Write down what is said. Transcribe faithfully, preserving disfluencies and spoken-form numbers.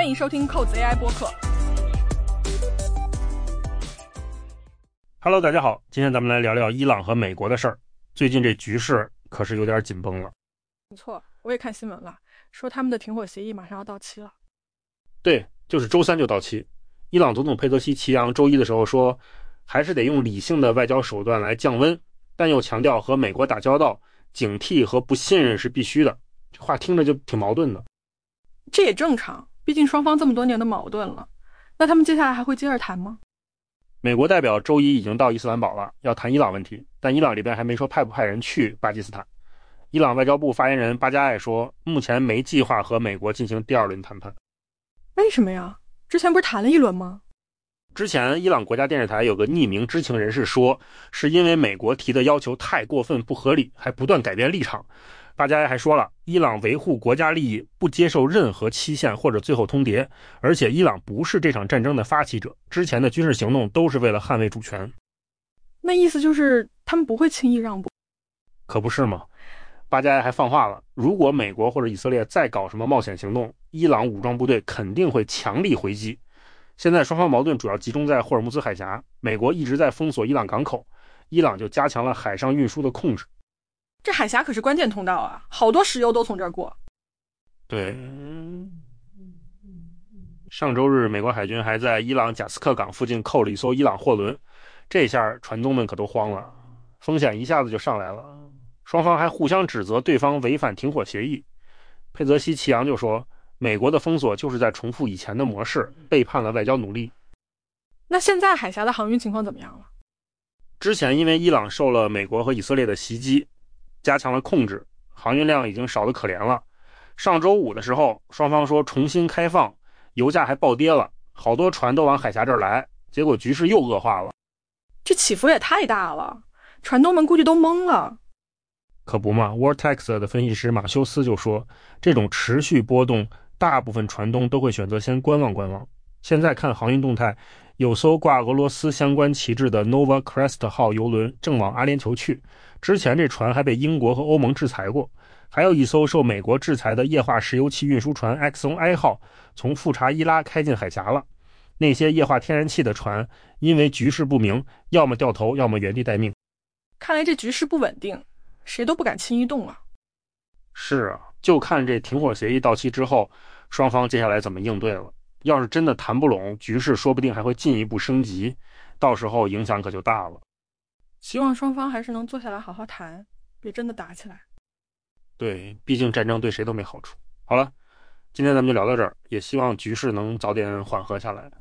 欢迎收听扣子 A I 播客。 Hello， 大家好，今天咱们来聊聊伊朗和美国的事儿。最近这局势可是有点紧绷了。 没错，我也看新闻了，说他们的停火协议马上要到期了。 对，就是周三就到期。伊朗总统佩泽西奇扬周一的时候说，还是得用理性的外交手段来降温，但又强调和美国打交道，警惕和不信任是必须的。这话听着就挺矛盾的。 这也正常，毕竟双方这么多年的矛盾了。那他们接下来还会接着谈吗？ 美国代表周一已经到伊斯兰堡了，要谈伊朗问题，但伊朗这边还没说派不派人去巴基斯坦。伊朗外交部发言人巴加艾说，目前没计划和美国进行第二轮谈判。 为什么呀？之前不是谈了一轮吗？ 之前伊朗国家电视台有个匿名知情人士说，是因为美国提的要求太过分不合理，还不断改变立场。巴加艾还说了，伊朗维护国家利益，不接受任何期限或者最后通牒，而且伊朗不是这场战争的发起者，之前的军事行动都是为了捍卫主权。 那意思就是他们不会轻易让步？ 可不是吗？巴加艾还放话了，如果美国或者以色列再搞什么冒险行动，伊朗武装部队肯定会强力回击。现在双方矛盾主要集中在霍尔木兹海峡，美国一直在封锁伊朗港口，伊朗就加强了海上运输的控制。 这海峡可是关键通道啊，好多石油都从这儿过。 对，上周日美国海军还在伊朗贾斯克港附近扣了一艘伊朗货轮，这下船东们可都慌了，风险一下子就上来了。双方还互相指责对方违反停火协议。佩泽西奇扬就说，美国的封锁就是在重复以前的模式，背叛了外交努力。 那现在海峡的航运情况怎么样了？ 之前因为伊朗受了美国和以色列的袭击，加强了控制，航运量已经少得可怜了。上周五的时候，双方说重新开放，油价还暴跌了，好多船都往海峡这儿来，结果局势又恶化了。 这起伏也太大了，船东们估计都懵了。 可不嘛 ，Vortex 的分析师马修斯就说，这种持续波动，大部分船东都会选择先观望观望。现在看航运动态，有艘挂俄罗斯相关旗帜的 Nova Crest 号邮轮正往阿联酋去，之前这船还被英国和欧盟制裁过。还有一艘受美国制裁的液化石油气运输船 Exxon I 号从富查伊拉开进海峡了。那些液化天然气的船因为局势不明，要么掉头，要么原地待命。 看来这局势不稳定，谁都不敢轻易动啊。 是啊，就看这停火协议到期之后，双方接下来怎么应对了。要是真的谈不拢，局势说不定还会进一步升级，到时候影响可就大了。 希望双方还是能坐下来好好谈，别真的打起来。 对，毕竟战争对谁都没好处。好了，今天咱们就聊到这儿，也希望局势能早点缓和下来。